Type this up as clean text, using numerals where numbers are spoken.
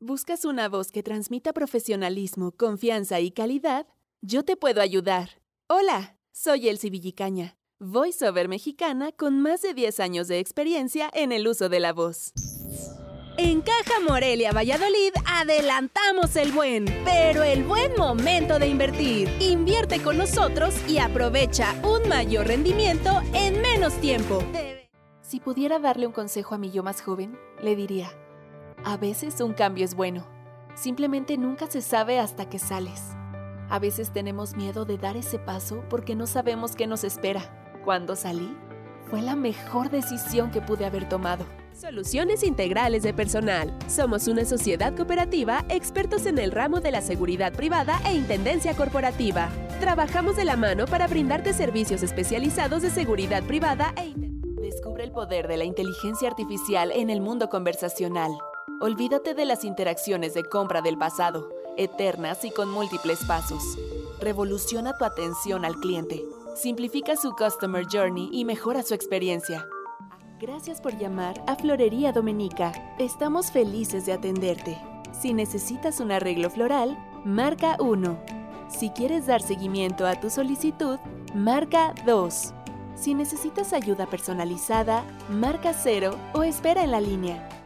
¿Buscas una voz que transmita profesionalismo, confianza y calidad? Yo te puedo ayudar. Hola, soy Elsie Villicaña, voiceover mexicana con más de 10 años de experiencia en el uso de la voz. En Caja Morelia Valladolid adelantamos el buen momento de invertir. Invierte con nosotros y aprovecha un mayor rendimiento en menos tiempo. Si pudiera darle un consejo a mi yo más joven, le diría: a veces un cambio es bueno. Simplemente nunca se sabe hasta que sales. A veces tenemos miedo de dar ese paso porque no sabemos qué nos espera. Cuando salí, fue la mejor decisión que pude haber tomado. Soluciones Integrales de Personal. Somos una sociedad cooperativa expertos en el ramo de la seguridad privada e intendencia corporativa. Trabajamos de la mano para brindarte servicios especializados de seguridad privada e intendencia. Descubre el poder de la inteligencia artificial en el mundo conversacional. Olvídate de las interacciones de compra del pasado, eternas y con múltiples pasos. Revoluciona tu atención al cliente. Simplifica su Customer Journey y mejora su experiencia. Gracias por llamar a Florería Domenica. Estamos felices de atenderte. Si necesitas un arreglo floral, marca 1. Si quieres dar seguimiento a tu solicitud, marca 2. Si necesitas ayuda personalizada, marca 0 o espera en la línea.